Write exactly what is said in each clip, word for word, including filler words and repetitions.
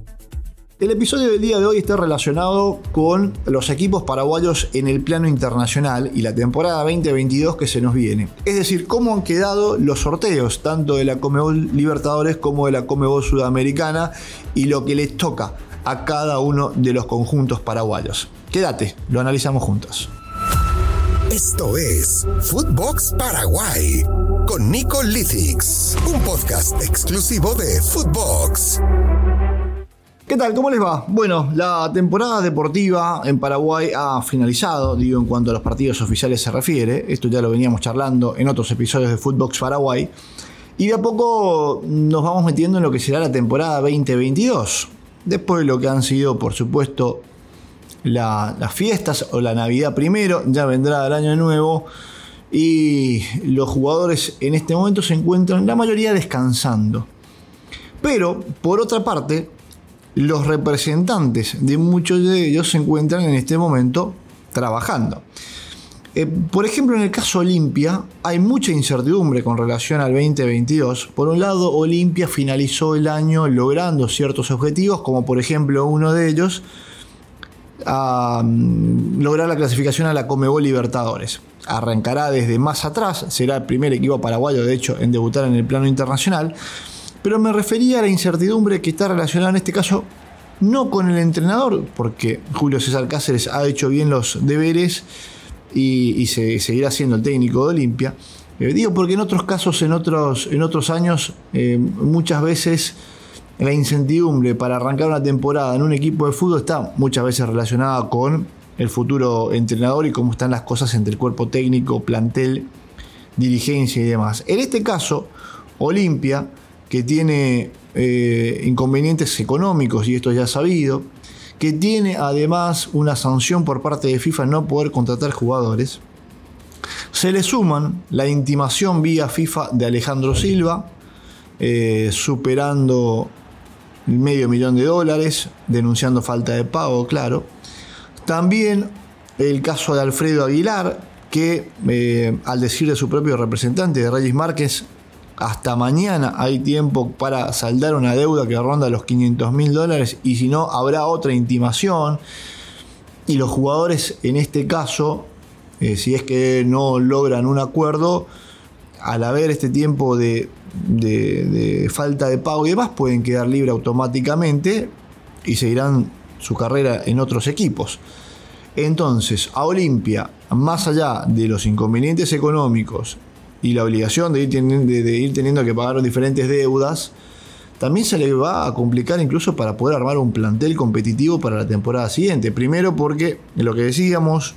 El episodio del día de hoy está relacionado con los equipos paraguayos en el plano internacional y la temporada veinte veintidós que se nos viene. Es decir, cómo han quedado los sorteos tanto de la Conmebol Libertadores como de la Conmebol Sudamericana y lo que les toca a cada uno de los conjuntos paraguayos. Quédate, lo analizamos juntos. Esto es Footbox Paraguay con Nico Lithics, un podcast exclusivo de Footbox. ¿Qué tal? ¿Cómo les va? Bueno, la temporada deportiva en Paraguay ha finalizado, digo, en cuanto a los partidos oficiales se refiere. Esto ya lo veníamos charlando en otros episodios de Footbox Paraguay. Y de a poco nos vamos metiendo en lo que será la temporada veinte veintidós. Después de lo que han sido, por supuesto, la, las fiestas o la Navidad primero, ya vendrá el año nuevo. Y los jugadores en este momento se encuentran, la mayoría, descansando. Pero, por otra parte, los representantes de muchos de ellos se encuentran en este momento trabajando. Eh, por ejemplo, en el caso Olimpia hay mucha incertidumbre con relación al veinte veintidós. Por un lado, Olimpia finalizó el año logrando ciertos objetivos, como por ejemplo uno de ellos, a um, lograr la clasificación a la Conmebol Libertadores. Arrancará desde más atrás, será el primer equipo paraguayo, de hecho, en debutar en el plano internacional. Pero me refería a la incertidumbre que está relacionada en este caso no con el entrenador, porque Julio César Cáceres ha hecho bien los deberes y, y se seguirá siendo el técnico de Olimpia. Eh, digo porque en otros casos, en otros, en otros años, eh, muchas veces la incertidumbre para arrancar una temporada en un equipo de fútbol está muchas veces relacionada con el futuro entrenador y cómo están las cosas entre el cuerpo técnico, plantel, dirigencia y demás. En este caso, Olimpia, que tiene eh, inconvenientes económicos, y esto ya es sabido, que tiene además una sanción por parte de FIFA no poder contratar jugadores, se le suman la intimación vía FIFA de Alejandro Silva, eh, superando medio millón de dólares, denunciando falta de pago, claro. También el caso de Alfredo Aguilar, que eh, al decir de su propio representante, de Reyes Márquez, hasta mañana hay tiempo para saldar una deuda que ronda los quinientos mil dólares y si no habrá otra intimación. Y los jugadores en este caso, eh, si es que no logran un acuerdo, al haber este tiempo de, de, de falta de pago y demás, pueden quedar libres automáticamente y seguirán su carrera en otros equipos. Entonces, a Olimpia, más allá de los inconvenientes económicos y la obligación de ir, teniendo, de, de ir teniendo que pagar diferentes deudas, también se le va a complicar incluso para poder armar un plantel competitivo para la temporada siguiente. Primero porque, lo que decíamos,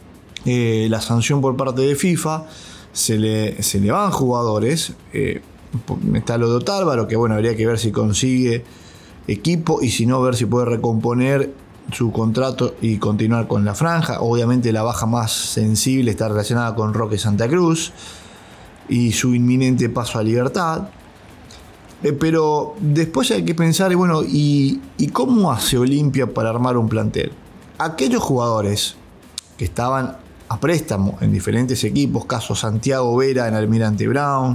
eh, la sanción por parte de FIFA, se le, se le van jugadores. Eh, está lo de Otálvaro, que bueno, habría que ver si consigue equipo y si no, ver si puede recomponer su contrato y continuar con la franja. Obviamente la baja más sensible está relacionada con Roque Santa Cruz y su inminente paso a Libertad. Eh, pero después hay que pensar, bueno, ¿y, ¿y cómo hace Olimpia para armar un plantel? Aquellos jugadores que estaban a préstamo en diferentes equipos, caso Santiago Vera en Almirante Brown,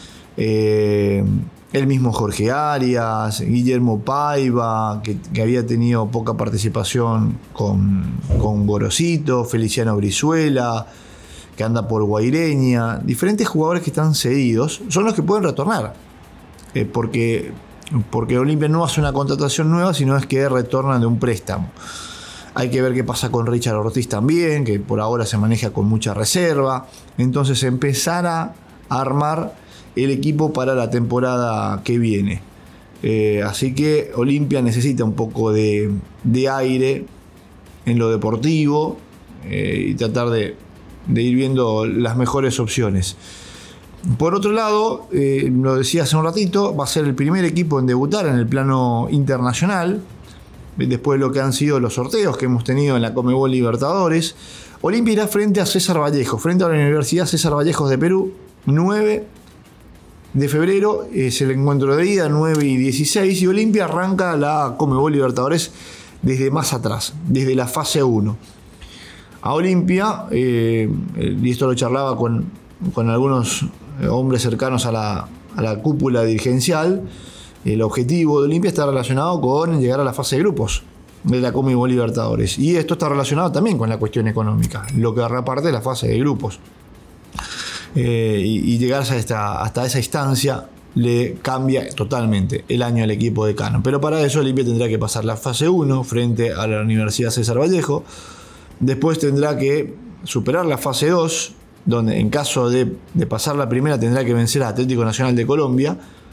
eh, el mismo Jorge Arias, Guillermo Paiva, que, que había tenido poca participación con, con Gorosito, Feliciano Brizuela, que anda por Guaireña, diferentes jugadores que están cedidos, son los que pueden retornar. Eh, porque, porque Olimpia no hace una contratación nueva, sino es que retornan de un préstamo. Hay que ver qué pasa con Richard Ortiz también, que por ahora se maneja con mucha reserva. Entonces empezar a armar el equipo para la temporada que viene. Eh, así que Olimpia necesita un poco de, de aire en lo deportivo eh, y tratar de de ir viendo las mejores opciones. Por otro lado, eh, lo decía hace un ratito, va a ser el primer equipo en debutar en el plano internacional, después de lo que han sido los sorteos que hemos tenido en la Conmebol Libertadores. Olimpia irá frente a César Vallejo, frente a la Universidad César Vallejos de Perú, nueve de febrero, es el encuentro de ida, nueve y dieciséis, y Olimpia arranca la Conmebol Libertadores desde más atrás, desde la fase uno. A Olimpia, eh, y esto lo charlaba con, con algunos hombres cercanos a la, a la cúpula dirigencial, el objetivo de Olimpia está relacionado con llegar a la fase de grupos de la Conmebol Libertadores. Y esto está relacionado también con la cuestión económica, lo que reparte de la fase de grupos. Eh, y, y llegar hasta, hasta esa instancia le cambia totalmente el año al equipo de Cano. Pero para eso Olimpia tendrá que pasar la fase uno frente a la Universidad César Vallejo. Después tendrá que superar la fase dos, donde en caso de, de pasar la primera tendrá que vencer a Atlético Nacional de Colombia.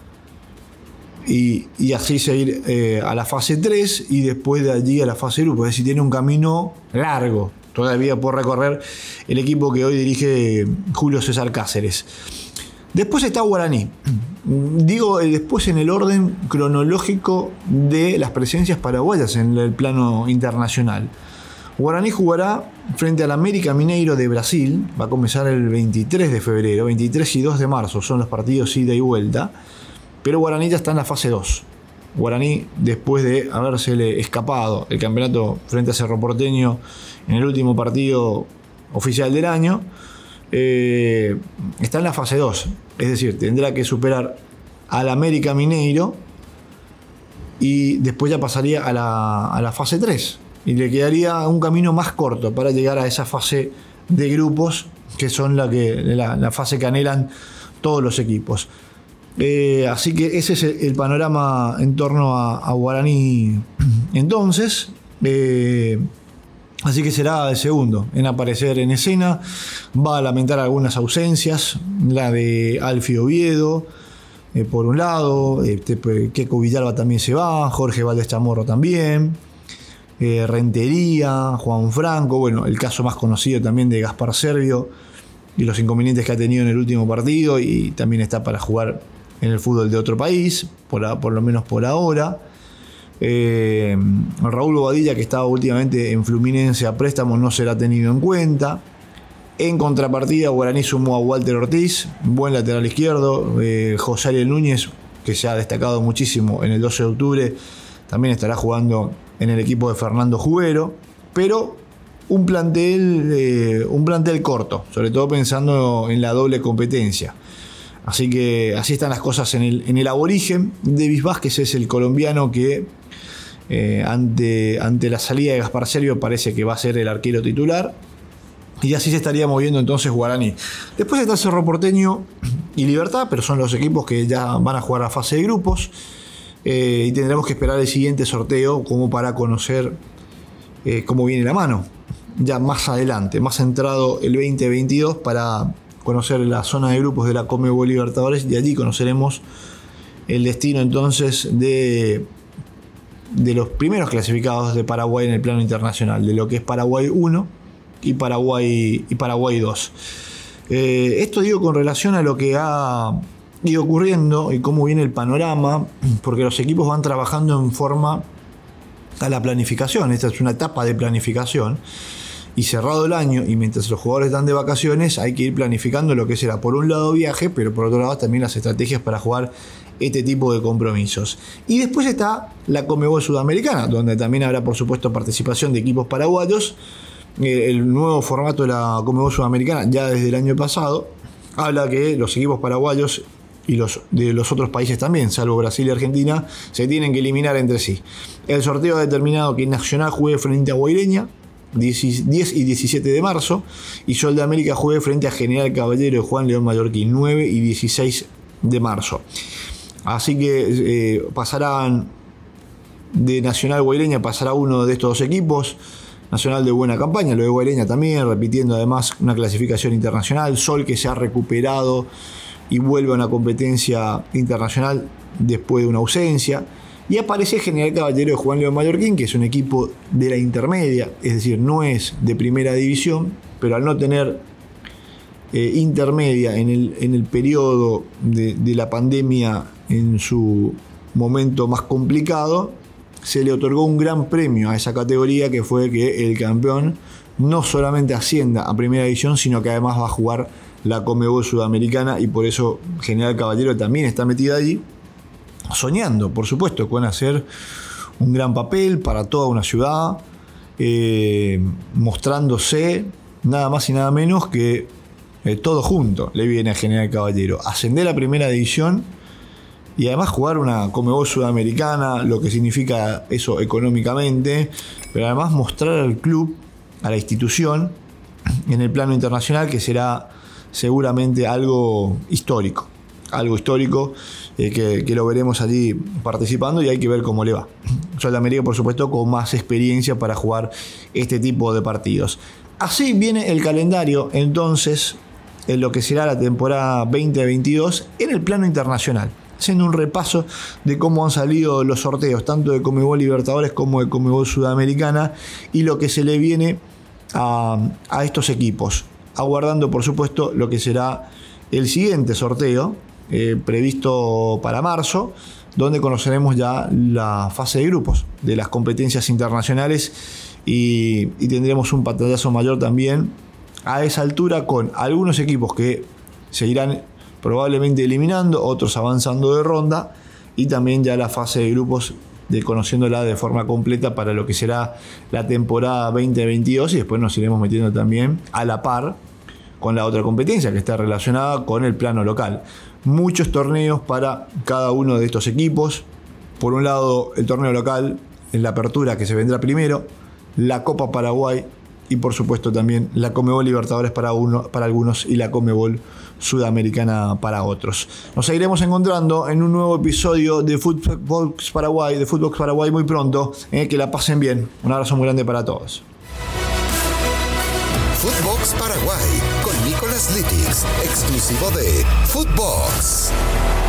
Y, y así seguir eh, a la fase tres y después de allí a la fase grupo. Es decir, tiene un camino largo todavía por recorrer el equipo que hoy dirige Julio César Cáceres. Después está Guaraní. Digo después en el orden cronológico de las presencias paraguayas en el plano internacional. Guaraní jugará frente al América Mineiro de Brasil. Va a comenzar el veintitrés de febrero. veintitrés y dos de marzo son los partidos ida y vuelta. Pero Guaraní ya está en la fase dos. Guaraní, después de habérsele escapado el campeonato frente a Cerro Porteño en el último partido oficial del año, eh, está en la fase dos. Es decir, tendrá que superar al América Mineiro y después ya pasaría a la, a la fase tres. Y le quedaría un camino más corto para llegar a esa fase de grupos, que son la, que, la, la fase que anhelan todos los equipos. Eh, así que ese es el, el panorama en torno a, a Guaraní entonces. Eh, así que será el segundo en aparecer en escena. Va a lamentar algunas ausencias, la de Alfio Oviedo eh, por un lado, eh, Keco Villalba también se va, Jorge Valdés Chamorro también, eh, Rentería, Juan Franco, bueno, el caso más conocido también de Gaspar Servio y los inconvenientes que ha tenido en el último partido, y también está para jugar en el fútbol de otro país, por, por lo menos por ahora. Eh, Raúl Bobadilla, que estaba últimamente en Fluminense a préstamo, no será tenido en cuenta. En contrapartida, Guaraní sumó a Walter Ortiz, buen lateral izquierdo. eh, José Ariel Núñez, que se ha destacado muchísimo en el doce de octubre, también estará jugando en el equipo de Fernando Jubero, pero un plantel, eh, un plantel corto, sobre todo pensando en la doble competencia. Así que así están las cosas en el, en el aborigen. Davis Vázquez es el colombiano que eh, ante, ante la salida de Gaspar Servio parece que va a ser el arquero titular. Y así se estaría moviendo entonces Guaraní. Después está Cerro Porteño y Libertad, pero son los equipos que ya van a jugar a fase de grupos. Eh, y tendremos que esperar el siguiente sorteo como para conocer eh, cómo viene la mano. Ya más adelante, más centrado el veinte veintidós, para conocer la zona de grupos de la Conmebol Libertadores, y allí conoceremos el destino entonces de, de los primeros clasificados de Paraguay en el plano internacional, de lo que es Paraguay uno y Paraguay, y Paraguay dos. Eh, esto digo con relación a lo que ha ido ocurriendo y cómo viene el panorama, porque los equipos van trabajando en forma a la planificación. Esta es una etapa de planificación. Y cerrado el año, y mientras los jugadores están de vacaciones, hay que ir planificando lo que será, por un lado, viaje, pero por otro lado también las estrategias para jugar este tipo de compromisos. Y después está la Conmebol Sudamericana, donde también habrá, por supuesto, participación de equipos paraguayos. El nuevo formato de la Conmebol Sudamericana, ya desde el año pasado, habla que los equipos paraguayos y los de los otros países también, salvo Brasil y Argentina, se tienen que eliminar entre sí. El sorteo ha determinado que Nacional juegue frente a Guaireña diez y diecisiete de marzo, y Sol de América juegue frente a General Caballero de Juan León Mallorquín nueve y dieciséis de marzo. Así que eh, pasarán de Nacional Guaireña, pasará uno de estos dos equipos. Nacional de buena campaña, lo de Guaireña también, repitiendo además una clasificación internacional. Sol, que se ha recuperado y vuelve a una competencia internacional después de una ausencia. Y aparece General Caballero de Juan León Mallorquín, que es un equipo de la intermedia, es decir, no es de primera división, pero al no tener eh, intermedia en el, en el periodo de, de la pandemia, en su momento más complicado, se le otorgó un gran premio a esa categoría, que fue que el campeón no solamente ascienda a primera división, sino que además va a jugar la Conmebol Sudamericana, y por eso General Caballero también está metido allí, soñando, por supuesto, con hacer un gran papel para toda una ciudad, eh, mostrándose nada más y nada menos que eh, todo junto le viene a General Caballero. Ascender a primera división y además jugar una Conmebol Sudamericana, lo que significa eso económicamente, pero además mostrar al club, a la institución, en el plano internacional, que será seguramente algo histórico. Algo histórico eh, que, que lo veremos allí participando y hay que ver cómo le va. Sudamérica, por supuesto, con más experiencia para jugar este tipo de partidos. Así viene el calendario, entonces, en lo que será la temporada veinte veintidós en el plano internacional, haciendo un repaso de cómo han salido los sorteos, tanto de Conmebol Libertadores como de Conmebol Sudamericana, y lo que se le viene a, a estos equipos, aguardando, por supuesto, lo que será el siguiente sorteo, eh, previsto para marzo, donde conoceremos ya la fase de grupos de las competencias internacionales y, y tendremos un pantallazo mayor también a esa altura, con algunos equipos que se irán probablemente eliminando, otros avanzando de ronda, y también ya la fase de grupos de conociéndola de forma completa para lo que será la temporada veinte veintidós, y después nos iremos metiendo también a la par con la otra competencia que está relacionada con el plano local. Muchos torneos para cada uno de estos equipos. Por un lado, el torneo local en la apertura, que se vendrá primero, la Copa Paraguay y por supuesto también la Conmebol Libertadores para, uno, para algunos y la Conmebol Sudamericana para otros. Nos seguiremos encontrando en un nuevo episodio de Footbox Paraguay, de Footbox Paraguay muy pronto. Eh, que la pasen bien. Un abrazo muy grande para todos. Footbox Paraguay con Nicolás Litix, exclusivo de Footbox.